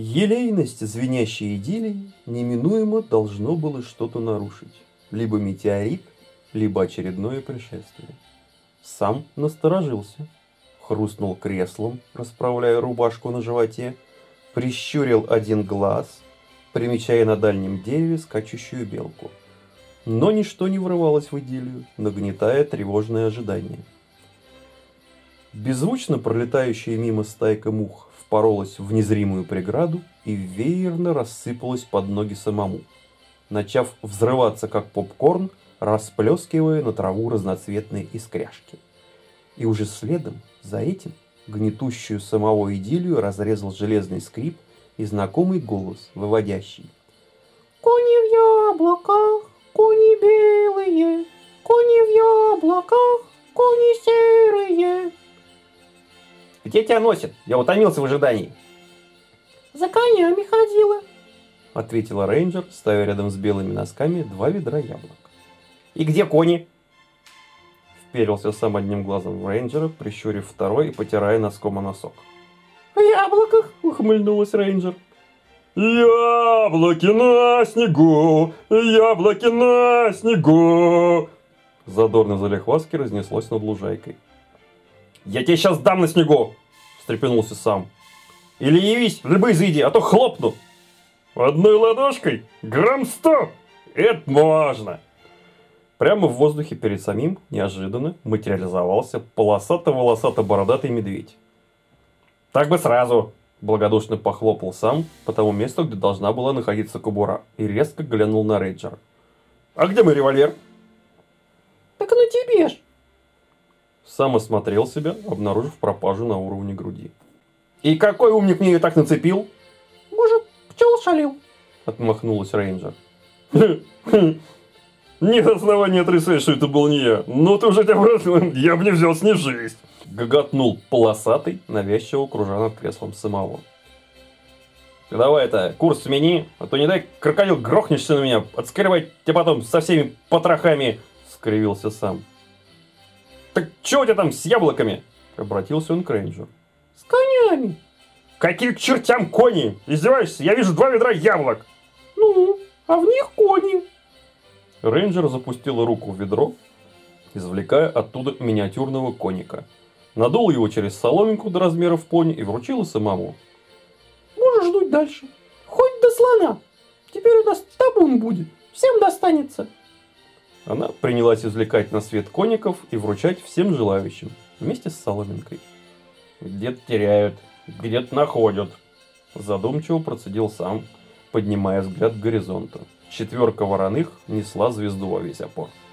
Елейность звенящей идиллии неминуемо должно было что-то нарушить. Либо метеорит, либо очередное пришествие. Сам насторожился, хрустнул креслом, расправляя рубашку на животе, прищурил один глаз, примечая на дальнем дереве скачущую белку. Но ничто не врывалось в идиллию, нагнетая тревожное ожидание. Беззвучно пролетающая мимо стайка мух впоролась в незримую преграду и веерно рассыпалась под ноги самому, начав взрываться как попкорн, расплескивая на траву разноцветные искряшки. И уже следом за этим гнетущую самого идиллию разрезал железный скрип и знакомый голос, выводящий: «Кони в яблоках, кони белые, кони в яблоках, кони серые». «Где тебя носит? Я утомился в ожидании». «За конями ходила», — ответила рейнджер, ставя рядом с белыми носками 2 ведра яблок. «И где кони?» Вперился сам одним глазом в рейнджера, прищурив второй и потирая носком о носок. «В яблоках!» — ухмыльнулась рейнджер. «Яблоки на снегу! Яблоки на снегу!» Задорно залихватски разнеслось над лужайкой. «Я тебе сейчас дам на снегу!» — встрепенулся сам. «Или явись, либо изыди, а то хлопну!» «Одной ладошкой? Грамм 100! Это можно!» Прямо в воздухе перед самим неожиданно материализовался полосато-волосато-бородатый медведь. «Так бы сразу!» — благодушно похлопал сам по тому месту, где должна была находиться кобура, и резко глянул на рейнджера. «А где мой револьвер?» «Так на тебе ж!» Сам осмотрел себя, обнаружив пропажу на уровне груди. «И какой умник мне ее так нацепил?» «Может, пчел шалил?» — отмахнулась рейнджер. «Нет основания отрицать, что это был не я. Но ты уже я бы не взял с ней жизнь!» Гоготнул полосатый, навязчиво кружа над креслом самого. «Ты давай это, курс смени, а то не дай, крокодил, грохнешься на меня, отскрывай тебя потом со всеми потрохами!» — скривился сам. «Так что у тебя там с яблоками?» — обратился он к рейнджеру. «С конями». «Какие к чертям кони? Издеваешься? Я вижу 2 ведра яблок!» «Ну, а в них кони!» Рейнджер запустил руку в ведро, извлекая оттуда миниатюрного коника. Надул его через соломинку до размеров пони и вручил самому. «Можешь ждуть дальше. Хоть до слона. Теперь у нас табун будет. Всем достанется». Она принялась извлекать на свет коников и вручать всем желающим, вместе с соломинкой. «Где-то теряют, где-то находят», — задумчиво процедил сам, поднимая взгляд к горизонту. 4 вороных несла звезду во весь опор.